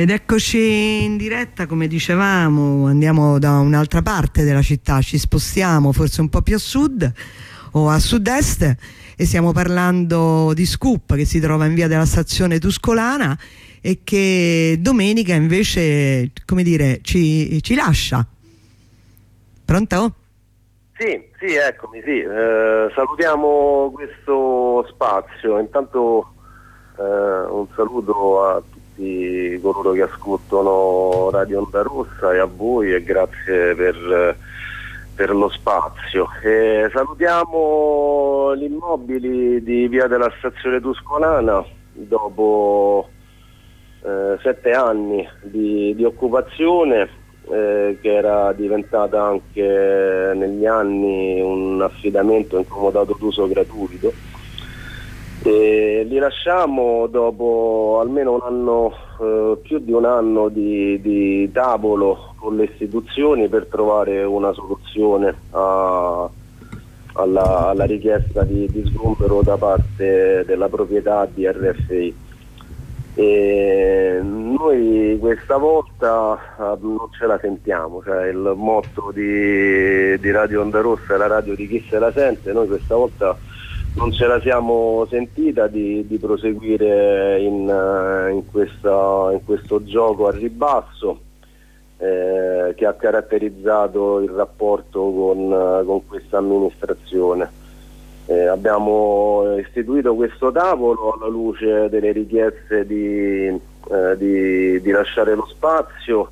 Ed eccoci in diretta, come dicevamo, andiamo da un'altra parte della città, ci spostiamo forse un po' più a sud o a sud-est e stiamo parlando di Scoop, che si trova in via della stazione Tuscolana e che domenica invece, come dire, ci lascia. Pronto? Sì, eccomi, sì. Salutiamo questo spazio. Intanto un saluto a tutti coloro che ascoltano Radio Onda Rossa e a voi, e grazie per lo spazio. Salutiamo gli immobili di via della stazione Tuscolana dopo 7 anni di occupazione, che era diventata anche negli anni un affidamento incomodato d'uso gratuito. Li lasciamo dopo almeno un anno, più di un anno di tavolo con le istituzioni per trovare una soluzione alla richiesta di sgombero da parte della proprietà di RFI. Noi questa volta non ce la sentiamo, cioè il motto di Radio Onda Rossa è la radio di chi se la sente. Noi questa volta non ce la siamo sentita di proseguire in questo gioco a ribasso che ha caratterizzato il rapporto con questa amministrazione. Abbiamo istituito questo tavolo alla luce delle richieste di lasciare lo spazio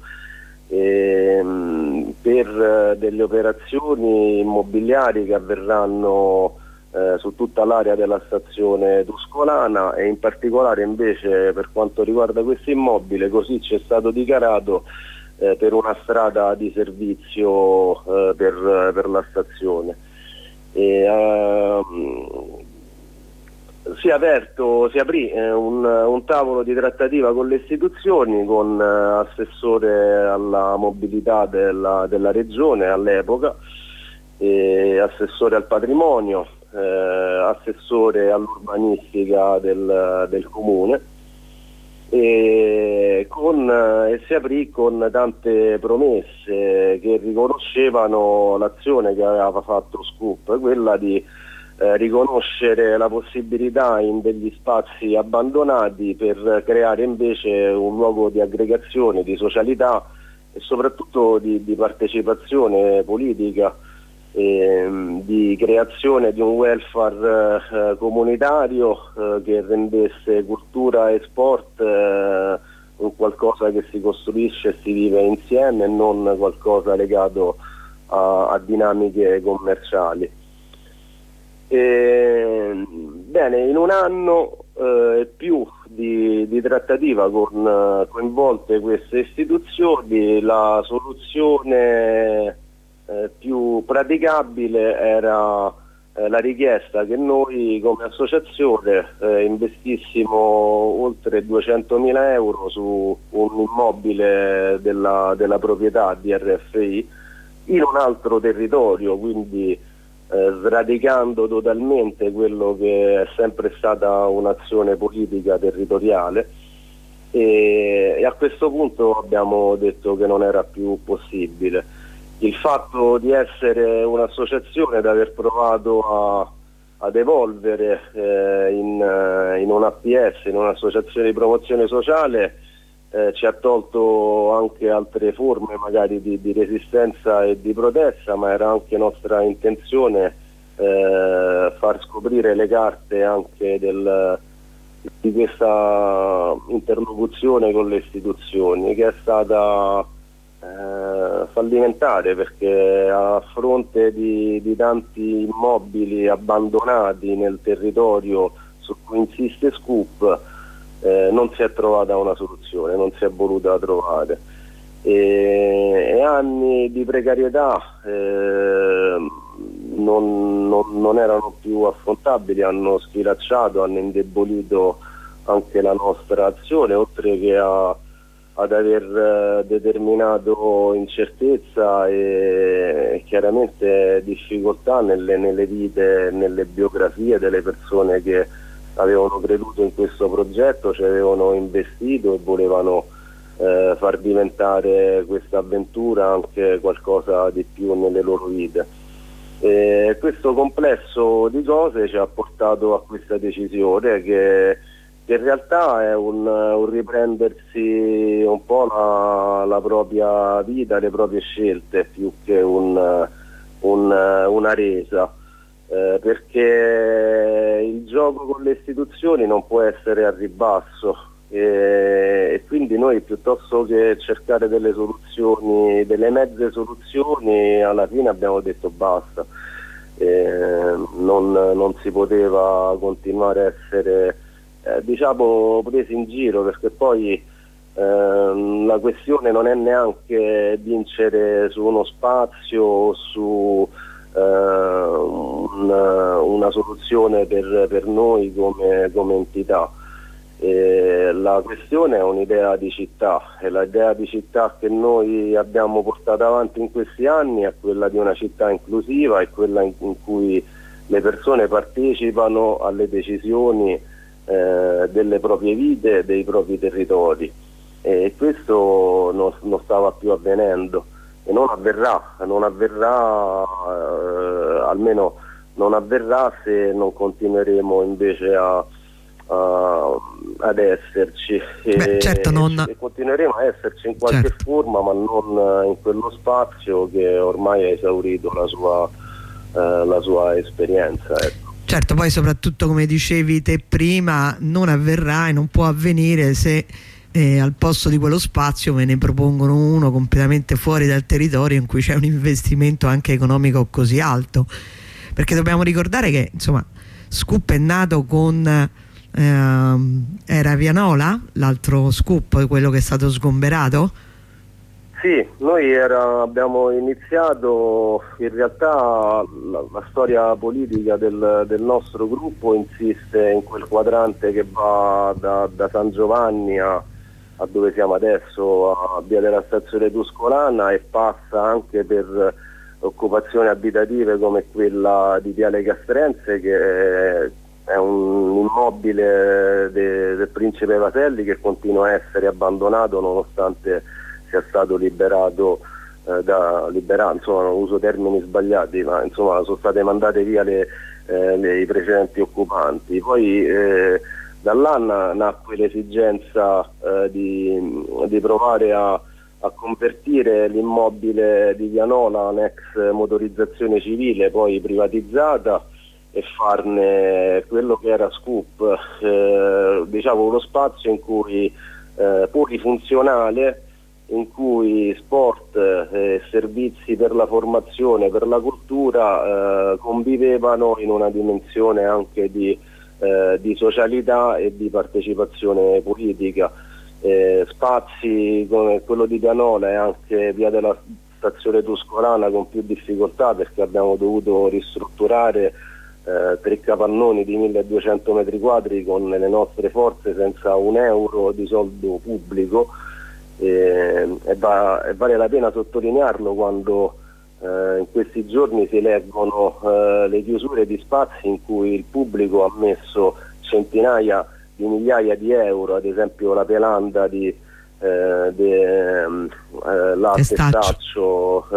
per delle operazioni immobiliari che avverranno su tutta l'area della stazione Tuscolana, e in particolare invece per quanto riguarda questo immobile, così ci è stato dichiarato, per una strada di servizio per la stazione. Si aprì un tavolo di trattativa con le istituzioni, con assessore alla mobilità della regione all'epoca, assessore al patrimonio, assessore all'urbanistica del comune, e si aprì con tante promesse che riconoscevano l'azione che aveva fatto Scoop, quella di riconoscere la possibilità in degli spazi abbandonati per creare invece un luogo di aggregazione, di socialità e soprattutto di partecipazione politica, di creazione di un welfare comunitario che rendesse cultura e sport un qualcosa che si costruisce e si vive insieme e non qualcosa legato a dinamiche commerciali. Bene, in un anno e più di trattativa con coinvolte queste istituzioni, la soluzione più praticabile era la richiesta che noi come associazione investissimo oltre 200.000 euro su un immobile della proprietà di RFI in un altro territorio, quindi sradicando totalmente quello che è sempre stata un'azione politica territoriale, e a questo punto abbiamo detto che non era più possibile. Il fatto di essere un'associazione, di aver provato ad evolvere in un APS, in un'associazione di promozione sociale, ci ha tolto anche altre forme magari di resistenza e di protesta, ma era anche nostra intenzione far scoprire le carte anche di questa interlocuzione con le istituzioni, che è stata fallimentare, perché a fronte di tanti immobili abbandonati nel territorio su cui insiste Scoop non si è trovata una soluzione, non si è voluta trovare, e anni di precarietà non erano più affrontabili, hanno sfilacciato, hanno indebolito anche la nostra azione, oltre che ad aver determinato incertezza e chiaramente difficoltà nelle vite, nelle biografie delle persone che avevano creduto in questo progetto, ci avevano investito e volevano far diventare questa avventura anche qualcosa di più nelle loro vite. Questo complesso di cose ci ha portato a questa decisione che in realtà è un riprendersi un po' la propria vita, le proprie scelte, più che una resa, perché il gioco con le istituzioni non può essere a ribasso, e quindi noi, piuttosto che cercare delle soluzioni, delle mezze soluzioni, alla fine abbiamo detto basta. Non si poteva continuare a essere diciamo presi in giro, perché poi la questione non è neanche vincere su uno spazio o su una soluzione per noi come entità. La questione è un'idea di città, e l'idea di città che noi abbiamo portato avanti in questi anni è quella di una città inclusiva, è quella in cui le persone partecipano alle decisioni delle proprie vite, dei propri territori, e questo non stava più avvenendo e non avverrà, almeno non avverrà se non continueremo invece ad esserci. Certo, e continueremo a esserci in qualche forma, ma non in quello spazio che ormai ha esaurito la sua esperienza, ecco. Certo, poi soprattutto, come dicevi te prima, non avverrà e non può avvenire se al posto di quello spazio ve ne propongono uno completamente fuori dal territorio, in cui c'è un investimento anche economico così alto, perché dobbiamo ricordare che insomma Scoop è nato con era Pianola, l'altro Scoop, quello che è stato sgomberato? Sì, noi abbiamo iniziato, in realtà la storia politica del nostro gruppo insiste in quel quadrante che va da San Giovanni a dove siamo adesso, a Via della Stazione Tuscolana, e passa anche per occupazioni abitative come quella di Viale Castrense, che è un immobile del Principe Vaselli che continua a essere abbandonato nonostante sia stato liberato, insomma non uso termini sbagliati, ma insomma sono state mandate via i precedenti occupanti. Poi da là nacque l'esigenza di provare a convertire l'immobile di Pianola, un'ex motorizzazione civile poi privatizzata, e farne quello che era Scoop, diciamo uno spazio in cui polifunzionale, in cui sport e servizi per la formazione, per la cultura convivevano in una dimensione anche di socialità e di partecipazione politica. Spazi come quello di Pianola e anche Via della Stazione Tuscolana con più difficoltà, perché abbiamo dovuto ristrutturare 3 capannoni di 1200 metri quadri con le nostre forze senza un euro di soldo pubblico, e vale la pena sottolinearlo quando in questi giorni si leggono le chiusure di spazi in cui il pubblico ha messo centinaia di migliaia di euro, ad esempio la Pelanda di l'attestaccio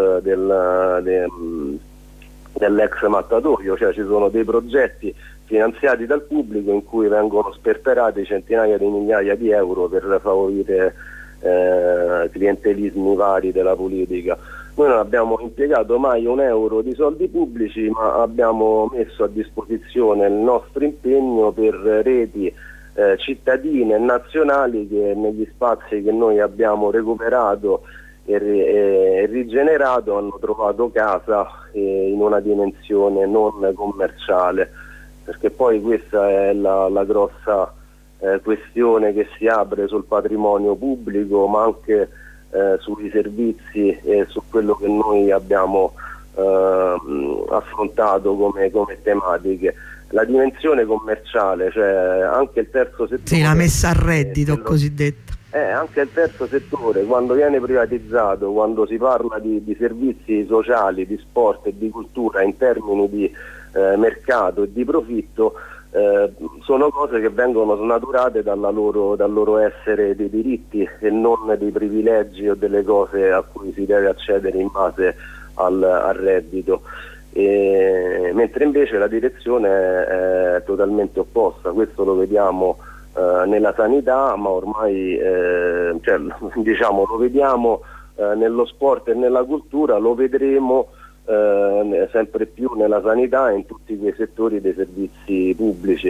dell'ex mattatoio, cioè ci sono dei progetti finanziati dal pubblico in cui vengono sperperati centinaia di migliaia di euro per favorire clientelismi vari della politica. Noi non abbiamo impiegato mai un euro di soldi pubblici, ma abbiamo messo a disposizione il nostro impegno per reti cittadine e nazionali che negli spazi che noi abbiamo recuperato e rigenerato hanno trovato casa in una dimensione non commerciale, perché poi questa è la grossa questione che si apre sul patrimonio pubblico, ma anche sui servizi e su quello che noi abbiamo affrontato come tematiche. La dimensione commerciale, cioè anche il terzo settore, sì, la messa a reddito cosiddetta. Anche il terzo settore, quando viene privatizzato, quando si parla di servizi sociali, di sport e di cultura in termini di mercato e di profitto, sono cose che vengono snaturate dal loro essere dei diritti e non dei privilegi o delle cose a cui si deve accedere in base al reddito. Mentre invece la direzione è totalmente opposta. Questo lo vediamo nella sanità, ma ormai diciamo, lo vediamo nello sport e nella cultura, lo vedremo sempre più nella sanità e in tutti quei settori dei servizi pubblici.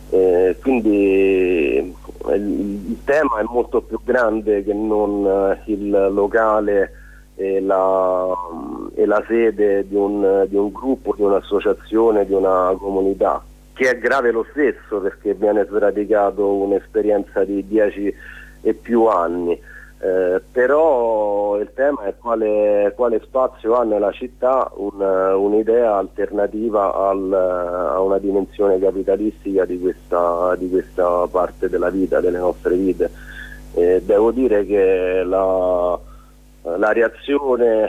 Quindi il tema è molto più grande che non il locale e la sede di un gruppo, di un'associazione, di una comunità, che è grave lo stesso perché viene sradicato un'esperienza di 10 e più anni. Però il tema è quale spazio ha nella città un'idea alternativa a una dimensione capitalistica di questa parte della vita, delle nostre vite. Devo dire che la reazione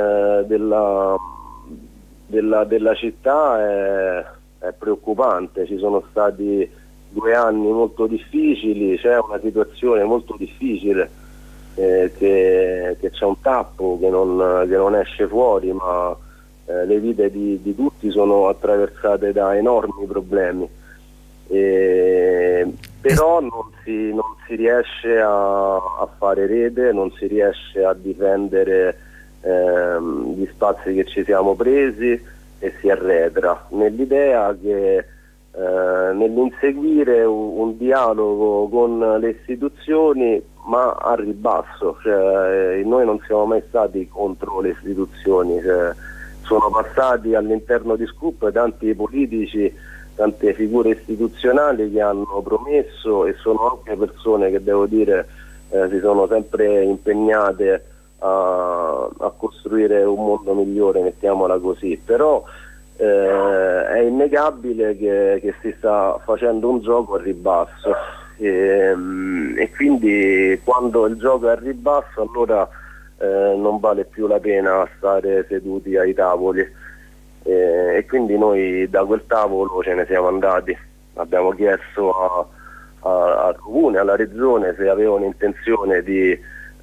della città è preoccupante. Ci sono stati 2 anni molto difficili, c'è una situazione molto difficile, che c'è un tappo che non esce fuori, ma le vite di tutti sono attraversate da enormi problemi, però non si riesce a fare rete, non si riesce a difendere gli spazi che ci siamo presi e si arretra nell'idea che nell'inseguire un dialogo con le istituzioni, ma a ribasso, cioè, noi non siamo mai stati contro le istituzioni, cioè, sono passati all'interno di Scoop tanti politici, tante figure istituzionali che hanno promesso, e sono anche persone che, devo dire, si sono sempre impegnate a costruire un mondo migliore, mettiamola così. Però è innegabile che si sta facendo un gioco a ribasso, e quindi quando il gioco è a ribasso, allora non vale più la pena stare seduti ai tavoli, e quindi noi da quel tavolo ce ne siamo andati. Abbiamo chiesto al Comune, alla Regione, se avevano intenzione di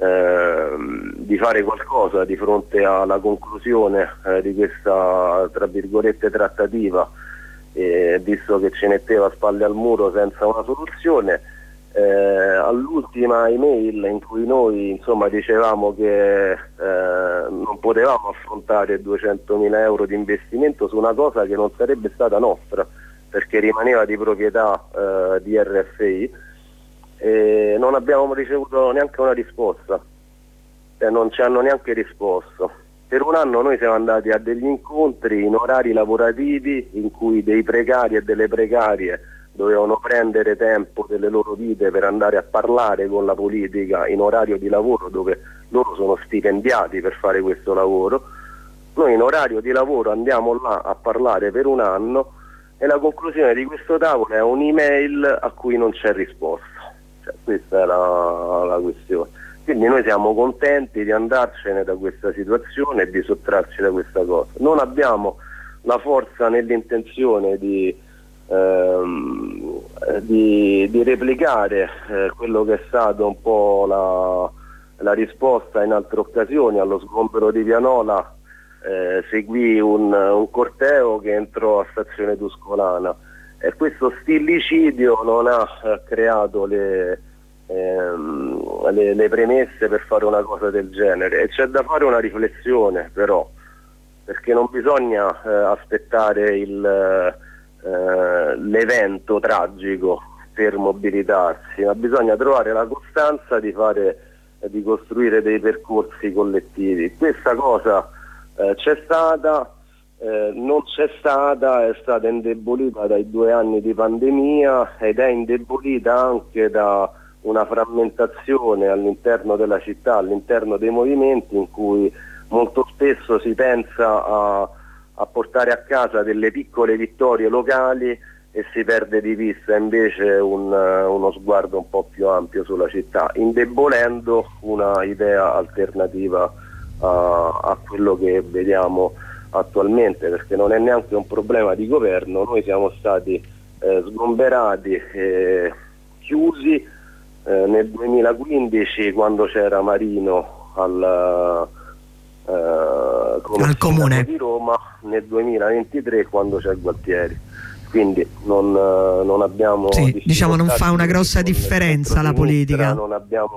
fare qualcosa di fronte alla conclusione di questa, tra virgolette, trattativa, visto che ci metteva spalle al muro senza una soluzione. All'ultima email in cui noi, insomma, dicevamo che non potevamo affrontare 200.000 euro di investimento su una cosa che non sarebbe stata nostra perché rimaneva di proprietà di RFI, non abbiamo ricevuto neanche una risposta, non ci hanno neanche risposto. Per un anno noi siamo andati a degli incontri in orari lavorativi in cui dei precari e delle precarie dovevano prendere tempo delle loro vite per andare a parlare con la politica in orario di lavoro, dove loro sono stipendiati per fare questo lavoro. Noi in orario di lavoro andiamo là a parlare per un anno e la conclusione di questo tavolo è un'email a cui non c'è risposta. Cioè, questa è la questione. Quindi noi siamo contenti di andarcene da questa situazione e di sottrarci da questa cosa. Non abbiamo la forza né l'intenzione di replicare quello che è stato un po' la risposta in altre occasioni. Allo sgombero di Pianola seguì un corteo che entrò a Stazione Tuscolana, e questo stillicidio non ha creato le premesse per fare una cosa del genere, e c'è da fare una riflessione, però, perché non bisogna aspettare l'evento tragico per mobilitarsi, ma bisogna trovare la costanza di costruire dei percorsi collettivi. Questa cosa c'è stata, non c'è stata, è stata indebolita dai 2 anni di pandemia ed è indebolita anche da una frammentazione all'interno della città, all'interno dei movimenti, in cui molto spesso si pensa a portare a casa delle piccole vittorie locali e si perde di vista invece uno sguardo un po' più ampio sulla città, indebolendo una idea alternativa a quello che vediamo attualmente, perché non è neanche un problema di governo. Noi siamo stati sgomberati, chiusi nel 2015 quando c'era Marino al comune di Roma, nel 2023 quando c'è Gualtieri. Quindi non abbiamo, sì, diciamo, non fa una grossa differenza la politica, non abbiamo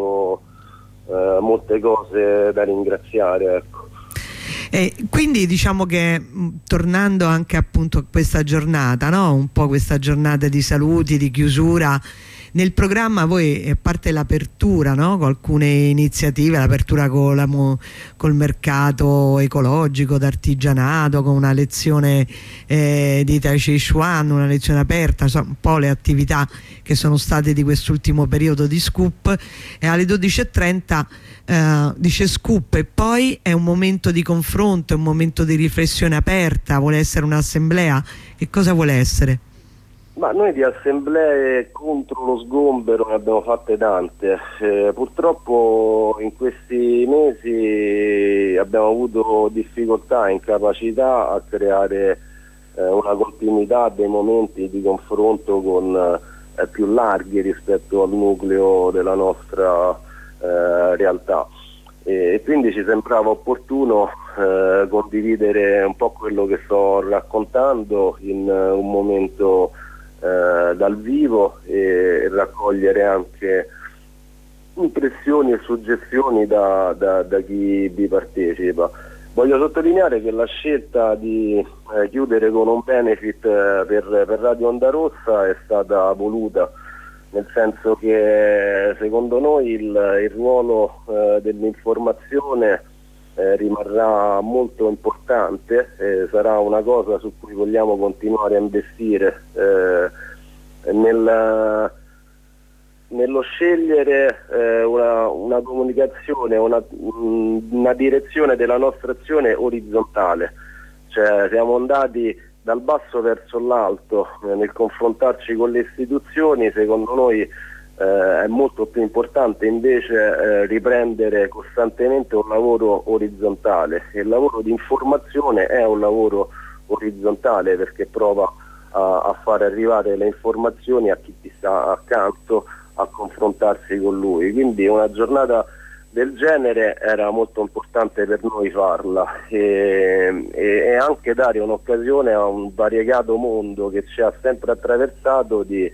molte cose da ringraziare, ecco. E quindi diciamo che tornando anche appunto a questa giornata, no? Un po' questa giornata di saluti, di chiusura, nel programma voi, a parte l'apertura, no? Con alcune iniziative, l'apertura col mercato ecologico d'artigianato, con una lezione di Tai Chi Chuan, una lezione aperta, insomma, un po' le attività che sono state di quest'ultimo periodo di Scoop, e alle 12:30 dice Scoop, e poi è un momento di confronto, è un momento di riflessione aperta. Vuole essere un'assemblea? Che cosa vuole essere? Ma noi di assemblee contro lo sgombero ne abbiamo fatte tante, purtroppo in questi mesi abbiamo avuto difficoltà, incapacità a creare una continuità dei momenti di confronto con più larghi rispetto al nucleo della nostra realtà, e quindi ci sembrava opportuno condividere un po' quello che sto raccontando in un momento dal vivo, e raccogliere anche impressioni e suggestioni da chi vi partecipa. Voglio sottolineare che la scelta di chiudere con un benefit per Radio Onda Rossa è stata voluta, nel senso che secondo noi il ruolo dell'informazione rimarrà molto importante, sarà una cosa su cui vogliamo continuare a investire, nello scegliere una comunicazione, una direzione della nostra azione orizzontale, cioè siamo andati dal basso verso l'alto nel confrontarci con le istituzioni. Secondo noi è molto più importante invece riprendere costantemente un lavoro orizzontale, e il lavoro di informazione è un lavoro orizzontale perché prova a far arrivare le informazioni a chi ti sta accanto, a confrontarsi con lui. Quindi una giornata del genere era molto importante per noi farla, e anche dare un'occasione a un variegato mondo che ci ha sempre attraversato di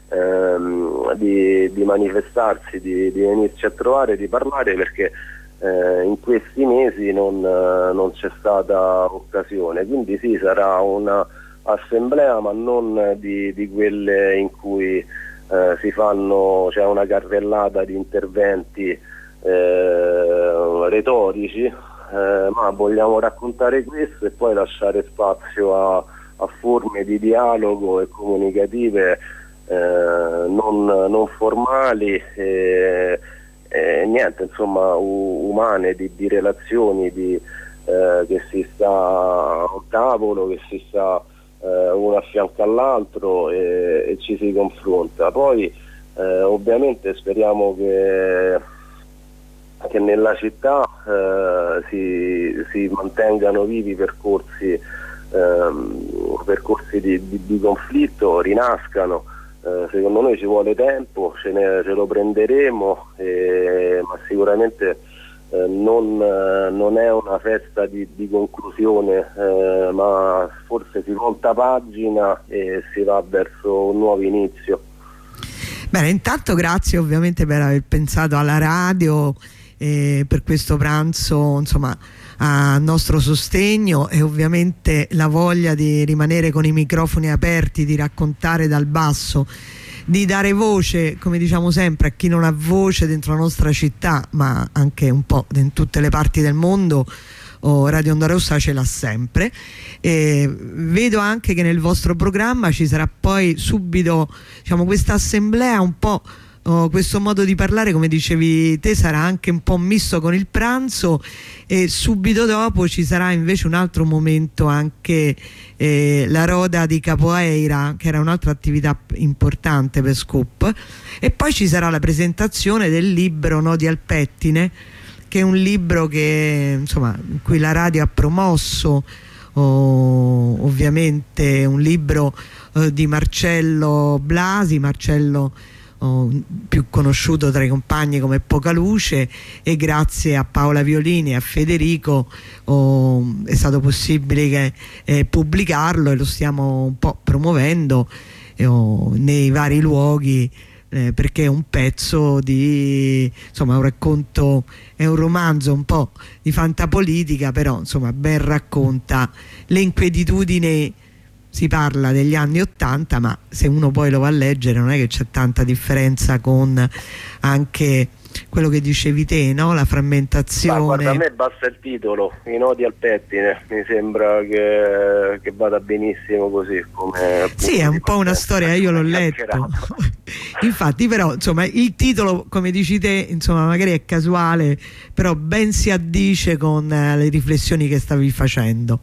manifestarsi, di venirci a trovare, di parlare, perché in questi mesi non c'è stata occasione. Quindi sì, sarà una assemblea, ma non di quelle in cui c'è una carrellata di interventi retorici, ma vogliamo raccontare questo e poi lasciare spazio a forme di dialogo e comunicative non formali, niente, insomma, umane, di relazioni, che si sta a un tavolo, che si sta uno a fianco all'altro e ci si confronta. Poi ovviamente speriamo che nella città si mantengano vivi percorsi di conflitto, rinascano. Secondo noi ci vuole tempo, ce lo prenderemo, ma sicuramente non è una festa di conclusione, ma forse si volta pagina e si va verso un nuovo inizio. Bene, intanto grazie ovviamente per aver pensato alla radio, per questo pranzo, insomma, a nostro sostegno, e ovviamente la voglia di rimanere con i microfoni aperti, di raccontare dal basso, di dare voce, come diciamo sempre, a chi non ha voce dentro la nostra città, ma anche un po' in tutte le parti del mondo. Radio Onda Rossa ce l'ha sempre. Vedo anche che nel vostro programma ci sarà poi subito, diciamo, questa assemblea, un po' questo modo di parlare, come dicevi te, sarà anche un po' misto con il pranzo, e subito dopo ci sarà invece un altro momento, anche la Roda di Capoeira, che era un'altra attività importante per Scoop, e poi ci sarà la presentazione del libro Nodi al pettine, che è un libro che, insomma, in cui la radio ha promosso ovviamente un libro di Marcello Blasi, più conosciuto tra i compagni come Poca Luce, e grazie a Paola Violini e a Federico è stato possibile pubblicarlo, e lo stiamo un po' promuovendo nei vari luoghi, perché è un pezzo di, insomma, un racconto, è un romanzo un po' di fantapolitica, però insomma ben racconta le inquietudini. Si parla degli anni '80, ma se uno poi lo va a leggere non è che c'è tanta differenza con anche quello che dicevi te, no? La frammentazione. Ma guarda, a me basta il titolo, I nodi al pettine, mi sembra che vada benissimo così. Come sì, è un po' una storia, io l'ho letto. Infatti, però, insomma, il titolo, come dici te, insomma, magari è casuale, però ben si addice con le riflessioni che stavi facendo.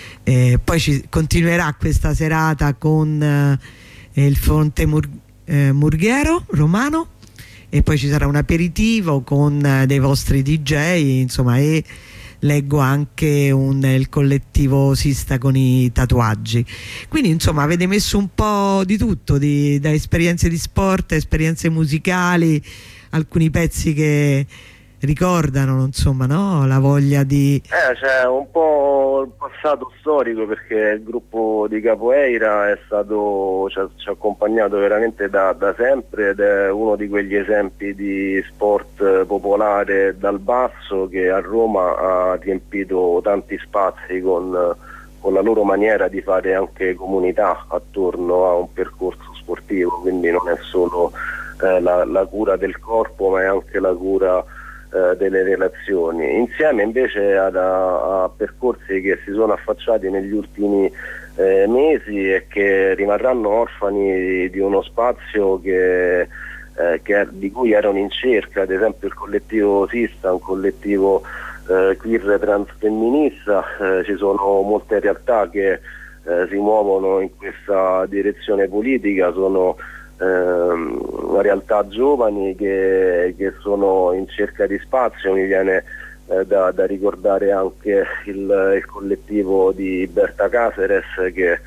Poi continuerà questa serata con il Fronte Murghiero Romano, e poi ci sarà un aperitivo con dei vostri DJ, insomma, e leggo anche il collettivo Sista con i tatuaggi. Quindi insomma avete messo un po' di tutto, da esperienze di sport, esperienze musicali, alcuni pezzi che ricordano, insomma, no? La voglia di... c'è un po' il passato storico, perché il gruppo di Capoeira ci ha accompagnato veramente da sempre, ed è uno di quegli esempi di sport popolare dal basso che a Roma ha riempito tanti spazi con la loro maniera di fare anche comunità attorno a un percorso sportivo, quindi non è solo la cura del corpo, ma è anche la cura delle relazioni, insieme invece a percorsi che si sono affacciati negli ultimi mesi e che rimarranno orfani di uno spazio di cui erano in cerca. Ad esempio il collettivo Sista, un collettivo queer transfemminista, ci sono molte realtà che si muovono in questa direzione politica, sono realtà giovani che sono in cerca di spazio. Mi viene da ricordare anche il collettivo di Berta Caceres, che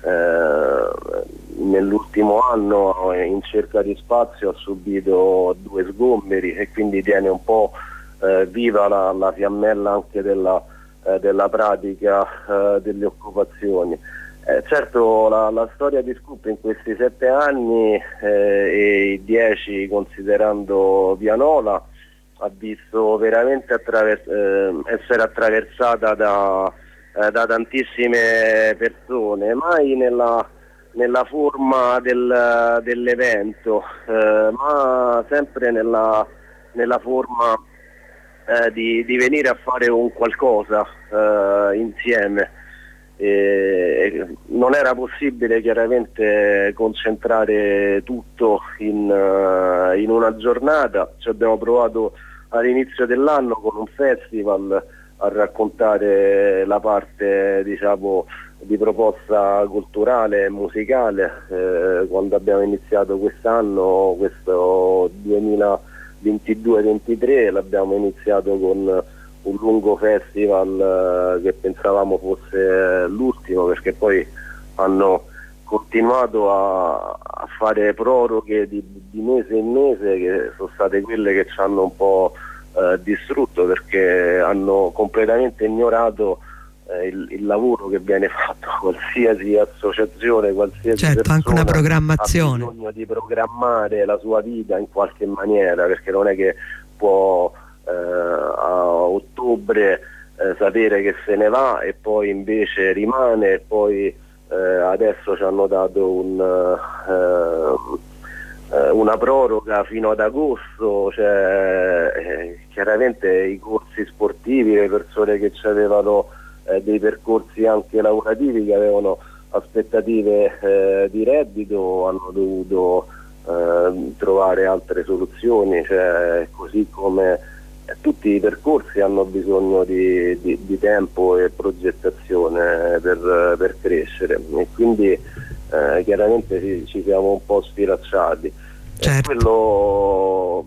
nell'ultimo anno in cerca di spazio ha subito 2 sgomberi, e quindi tiene un po' viva la fiammella anche della pratica delle occupazioni. Certo, la storia di Scoop in questi 7 anni e i 10 considerando Pianola ha visto veramente essere attraversata da tantissime persone, mai nella forma dell'evento, ma sempre nella forma di venire a fare un qualcosa insieme. Non era possibile chiaramente concentrare tutto in una giornata. Ci abbiamo provato all'inizio dell'anno con un festival a raccontare la parte, diciamo, di proposta culturale e musicale. Quando abbiamo iniziato quest'anno, questo 2022-23, l'abbiamo iniziato con un lungo festival che pensavamo fosse l'ultimo, perché poi hanno continuato a fare proroghe di mese in mese, che sono state quelle che ci hanno un po' distrutto, perché hanno completamente ignorato il lavoro che viene fatto. Qualsiasi associazione, qualsiasi persona anche una programmazione, ha bisogno di programmare la sua vita in qualche maniera, perché non è che può a ottobre sapere che se ne va e poi invece rimane, e poi adesso ci hanno dato una proroga fino ad agosto. Chiaramente i corsi sportivi, le persone che avevano dei percorsi anche lavorativi, che avevano aspettative di reddito, hanno dovuto trovare altre soluzioni, così come tutti i percorsi hanno bisogno di tempo e progettazione per crescere, e quindi chiaramente ci siamo un po' sfilacciati. Certo. Quello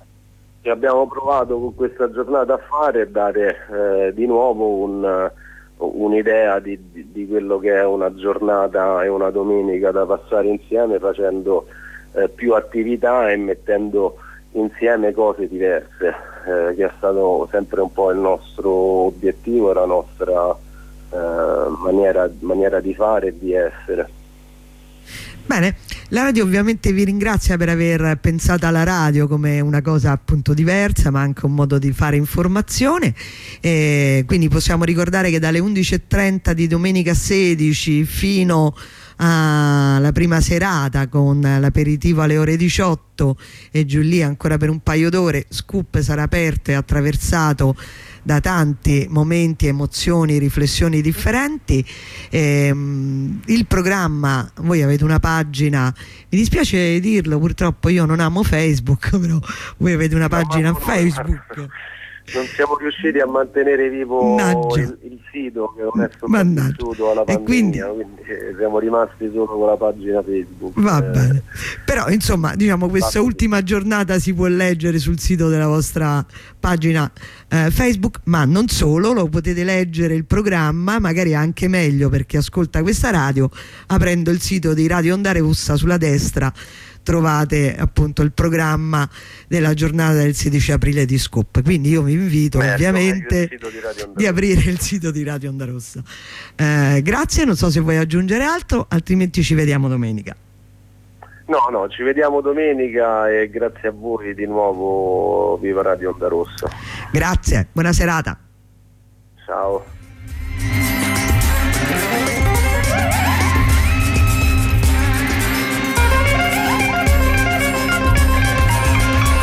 che abbiamo provato con questa giornata a fare è dare di nuovo un'idea di quello che è una giornata e una domenica da passare insieme, facendo più attività e mettendo insieme cose diverse, che è stato sempre un po' il nostro obiettivo, la nostra maniera di fare e di essere. Bene, la radio ovviamente vi ringrazia per aver pensato alla radio come una cosa appunto diversa, ma anche un modo di fare informazione, quindi possiamo ricordare che dalle 11:30 di domenica 16 fino alla prima serata, con l'aperitivo alle ore 18 e giù lì ancora per un paio d'ore, Scoop sarà aperto e attraversato da tanti momenti, emozioni, riflessioni differenti. Il programma, voi avete una pagina, mi dispiace dirlo, purtroppo io non amo Facebook, però voi avete una pagina Facebook. Non siamo riusciti a mantenere vivo il sito, che non è sopravvissuto alla pandemia, quindi siamo rimasti solo con la pagina Facebook. Va bene, però insomma, diciamo, questa ultima giornata si può leggere sul sito della vostra pagina Facebook, ma non solo, lo potete leggere il programma, magari anche meglio per chi ascolta questa radio, aprendo il sito di Radio Onda Rossa. Sulla destra trovate appunto il programma della giornata del 16 aprile di Scoop, quindi io vi invito ovviamente di aprire il sito di Radio Onda Rossa. Grazie, non so se vuoi aggiungere altro, altrimenti ci vediamo domenica. No, ci vediamo domenica e grazie a voi di nuovo, viva Radio Onda Rossa. Grazie, buona serata. Ciao.